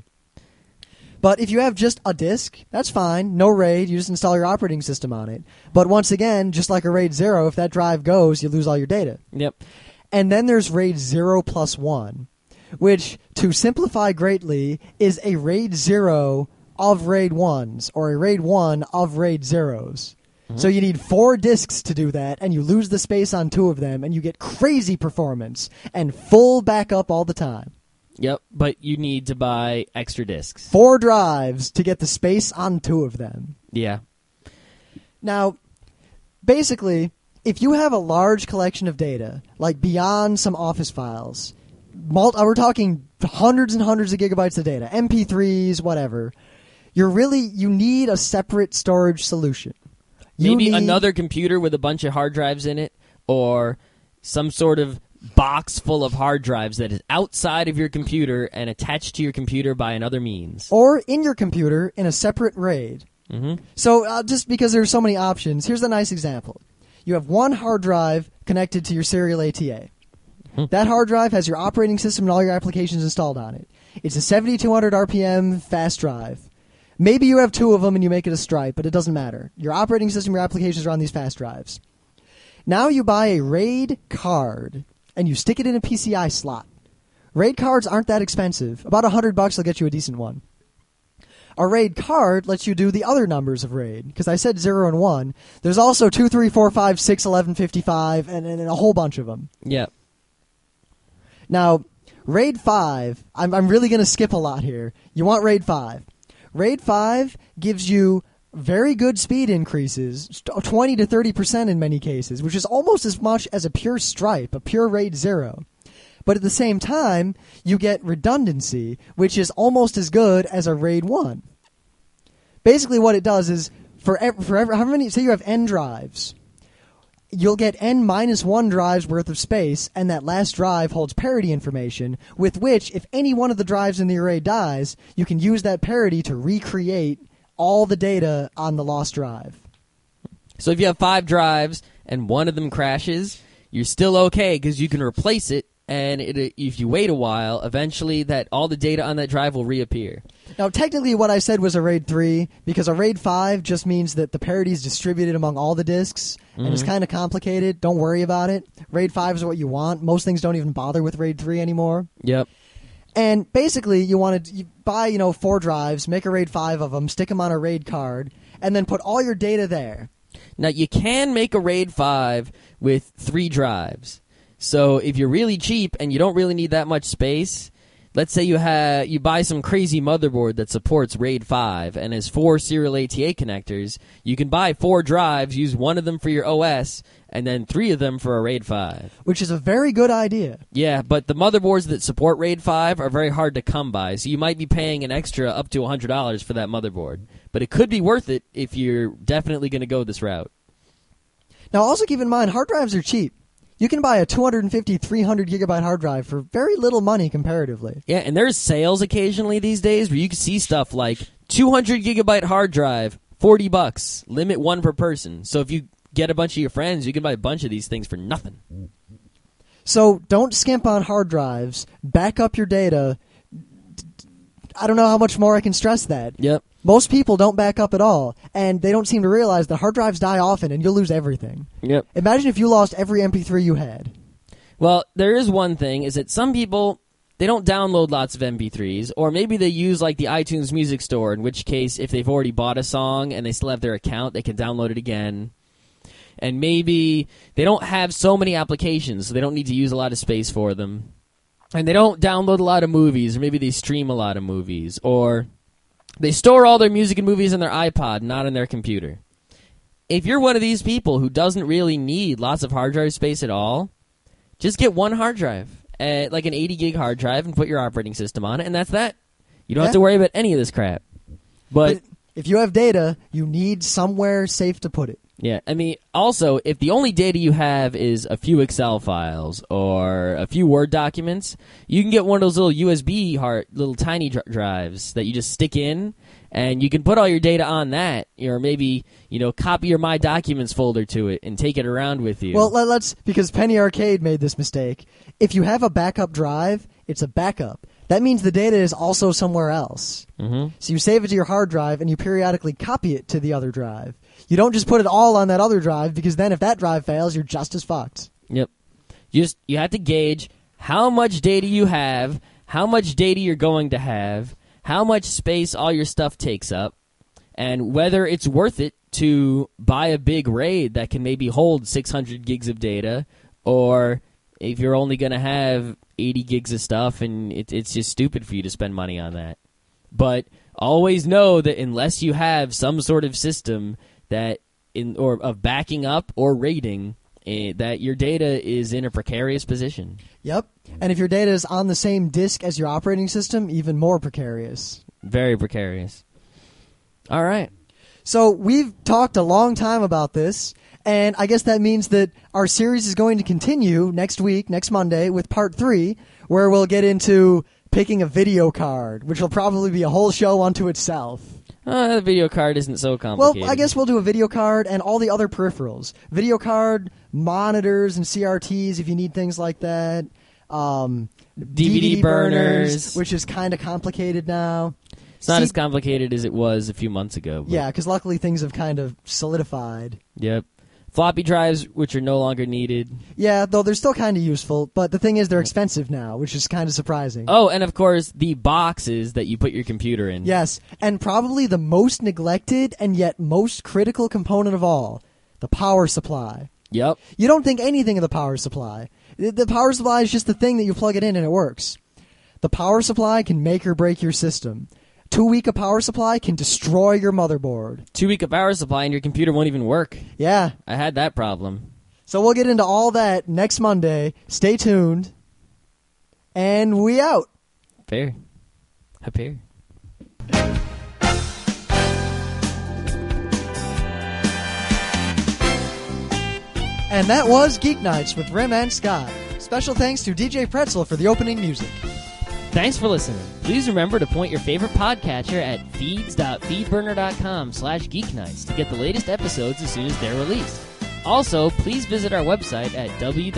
But if you have just a disk, that's fine. No RAID. You just install your operating system on it. But once again, just like a RAID 0, if that drive goes, you lose all your data. Yep. And then there's RAID 0 plus 1, which, to simplify greatly, is a RAID 0 of RAID 1s, or a RAID 1 of RAID 0s. Mm-hmm. So you need 4 disks to do that, and you lose the space on 2 of them, and you get crazy performance and full backup all the time. Yep, but you need to buy extra disks. 4 drives to get the space on 2 of them. Yeah. Now, basically, if you have a large collection of data, like beyond some Office files, we're talking hundreds and hundreds of gigabytes of data, MP3s, whatever, you need a separate storage solution. Maybe another computer with a bunch of hard drives in it, or some sort of box full of hard drives that is outside of your computer and attached to your computer by another means. Or in your computer in a separate RAID. Mm-hmm. So just because there's so many options, here's a nice example. You have one hard drive connected to your serial ATA. Mm-hmm. That hard drive has your operating system and all your applications installed on it. It's a 7200 RPM fast drive. Maybe you have 2 of them and you make it a stripe, but it doesn't matter. Your operating system, your applications are on these fast drives. Now you buy a RAID card, and you stick it in a PCI slot. RAID cards aren't that expensive. About $100 will get you a decent one. A RAID card lets you do the other numbers of RAID, because I said 0 and 1. There's also 2, 3, 4, 5, 6, 11, 55, and a whole bunch of them. Yep. Now, RAID 5, I'm really going to skip a lot here. You want RAID 5. RAID 5 gives you very good speed increases, 20 to 30% in many cases, which is almost as much as a pure stripe, a pure RAID 0. But at the same time, you get redundancy, which is almost as good as a RAID 1. Basically what it does is, for how many, say you have N drives, you'll get N minus 1 drives worth of space, and that last drive holds parity information, with which, if any one of the drives in the array dies, you can use that parity to recreate all the data on the lost drive. So if you have 5 drives and one of them crashes, you're still okay because you can replace it and if you wait a while, eventually that all the data on that drive will reappear. Now, technically what I said was a RAID 3, because a RAID 5 just means that the parity is distributed among all the disks, and it's kind of complicated. Don't worry about it. RAID 5 is what you want. Most things don't even bother with RAID 3 anymore. Yep. And basically, you buy 4 drives, make a RAID 5 of them, stick them on a RAID card, and then put all your data there. Now, you can make a RAID 5 with 3 drives. So if you're really cheap and you don't really need that much space, let's say you buy some crazy motherboard that supports RAID 5 and has 4 serial ATA connectors, you can buy 4 drives, use one of them for your OS, and then 3 of them for a RAID 5. Which is a very good idea. Yeah, but the motherboards that support RAID 5 are very hard to come by, so you might be paying an extra up to $100 for that motherboard. But it could be worth it if you're definitely going to go this route. Now, also keep in mind, hard drives are cheap. You can buy a 250, 300 gigabyte hard drive for very little money comparatively. Yeah, and there's sales occasionally these days where you can see stuff like 200 gigabyte hard drive, $40, limit 1 per person. So if you get a bunch of your friends, you can buy a bunch of these things for nothing. So don't skimp on hard drives. Back up your data. I don't know how much more I can stress that. Yep. Most people don't back up at all, and they don't seem to realize that hard drives die often and you'll lose everything. Yep. Imagine if you lost every MP3 you had. Well, there is one thing, is that some people, they don't download lots of MP3s, or maybe they use like the iTunes Music Store, in which case if they've already bought a song and they still have their account, they can download it again. And maybe they don't have so many applications, so they don't need to use a lot of space for them. And they don't download a lot of movies, or maybe they stream a lot of movies, or they store all their music and movies in their iPod, not in their computer. If you're one of these people who doesn't really need lots of hard drive space at all, just get one hard drive, like an 80 gig hard drive, and put your operating system on it, and that's that. You don't have to worry about any of this crap. But if you have data, you need somewhere safe to put it. Yeah, I mean, also, if the only data you have is a few Excel files or a few Word documents, you can get one of those little USB little tiny drives that you just stick in, and you can put all your data on that, or maybe, copy your My Documents folder to it and take it around with you. Well, because Penny Arcade made this mistake. If you have a backup drive, it's a backup. That means the data is also somewhere else. Mm-hmm. So you save it to your hard drive, and you periodically copy it to the other drive. You don't just put it all on that other drive, because then if that drive fails, you're just as fucked. Yep. You have to gauge how much data you have, how much data you're going to have, how much space all your stuff takes up, and whether it's worth it to buy a big RAID that can maybe hold 600 gigs of data, or if you're only going to have 80 gigs of stuff, and it's just stupid for you to spend money on that. But always know that unless you have some sort of system of backing up or rating, that your data is in a precarious position. Yep. And if your data is on the same disk as your operating system, even more precarious. Very precarious. All right. So we've talked a long time about this, and I guess that means that our series is going to continue next week, next Monday, with part 3, where we'll get into picking a video card, which will probably be a whole show unto itself. The video card isn't so complicated. Well, I guess we'll do a video card and all the other peripherals. Video card, monitors, and CRTs if you need things like that. DVD burners. Which is kind of complicated now. It's not as complicated as it was a few months ago. But yeah, because luckily things have kind of solidified. Yep. Floppy drives, which are no longer needed. Yeah, though they're still kind of useful, but the thing is they're expensive now, which is kind of surprising. Oh, and of course, the boxes that you put your computer in. Yes, and probably the most neglected and yet most critical component of all, the power supply. Yep. You don't think anything of the power supply. The power supply is just the thing that you plug it in and it works. The power supply can make or break your system. Too weak a power supply can destroy your motherboard. Too weak a power supply and your computer won't even work. Yeah. I had that problem. So we'll get into all that next Monday. Stay tuned. And we out. Fair. Fair. And that was Geek Nights with Rim and Scott. Special thanks to DJ Pretzel for the opening music. Thanks for listening. Please remember to point your favorite podcatcher at feeds.feedburner.com/geeknights to get the latest episodes as soon as they're released. Also, please visit our website at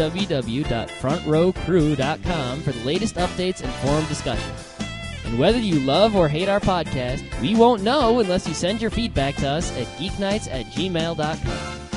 www.frontrowcrew.com for the latest updates and forum discussion. And whether you love or hate our podcast, we won't know unless you send your feedback to us at geeknights@gmail.com.